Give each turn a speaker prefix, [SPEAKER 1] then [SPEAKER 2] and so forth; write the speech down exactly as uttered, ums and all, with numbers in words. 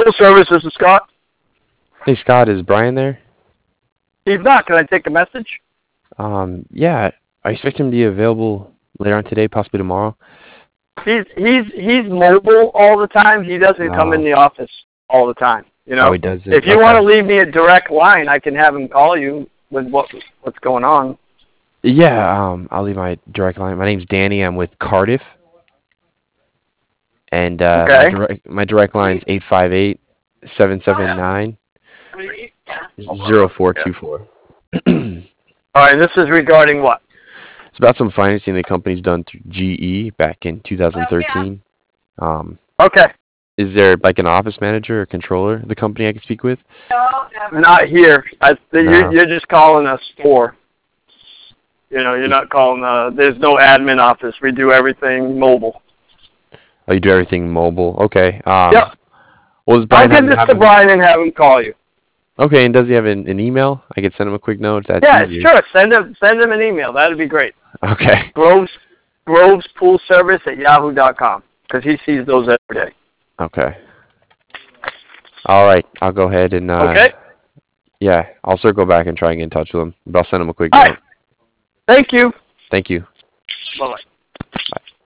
[SPEAKER 1] Full service, this is Scott.
[SPEAKER 2] Hey, Scott, is Brian there?
[SPEAKER 1] He's not. Can I take a message?
[SPEAKER 2] Um, yeah, I expect him to be available later on today, possibly tomorrow.
[SPEAKER 1] He's he's he's mobile all the time. He doesn't
[SPEAKER 2] No.
[SPEAKER 1] come in the office all the time. You know.
[SPEAKER 2] Oh, he doesn't.
[SPEAKER 1] If you
[SPEAKER 2] Okay.
[SPEAKER 1] want to leave me a direct line, I can have him call you with what what's going on.
[SPEAKER 2] Yeah, um, I'll leave my direct line. My name's Danny. I'm with Cardiff. And uh,
[SPEAKER 1] Okay.
[SPEAKER 2] my direct my direct line is eight five eight, seven seven nine, zero four two four.
[SPEAKER 1] All right. This is regarding what?
[SPEAKER 2] It's about some financing the company's done through G E back in two thousand thirteen. Um,
[SPEAKER 1] Okay.
[SPEAKER 2] is there like an office manager or controller of the company I can speak with?
[SPEAKER 1] Not here. I,
[SPEAKER 2] No.
[SPEAKER 1] you're, you're just calling a store. You know, you're not calling. Uh, there's no admin office. We do everything mobile.
[SPEAKER 2] Oh, you do everything mobile. Okay. Um,
[SPEAKER 1] Yep.
[SPEAKER 2] Well, does
[SPEAKER 1] I'll
[SPEAKER 2] Brian
[SPEAKER 1] give
[SPEAKER 2] have,
[SPEAKER 1] this
[SPEAKER 2] have
[SPEAKER 1] to
[SPEAKER 2] an-
[SPEAKER 1] Brian and have him call you.
[SPEAKER 2] Okay, and does he have an, an email? I could send him a quick note. That's
[SPEAKER 1] Yeah,
[SPEAKER 2] easier.
[SPEAKER 1] sure. Send him send him an email. That'd be great.
[SPEAKER 2] Okay.
[SPEAKER 1] Groves Groves Pool Service at yahoo dot com because he sees those every day.
[SPEAKER 2] Okay. All right. I'll go ahead and uh,
[SPEAKER 1] Okay.
[SPEAKER 2] yeah, I'll circle back and try and get in touch with him. But I'll send him a quick
[SPEAKER 1] All
[SPEAKER 2] note.
[SPEAKER 1] right. Thank you.
[SPEAKER 2] Thank you.
[SPEAKER 1] Bye bye.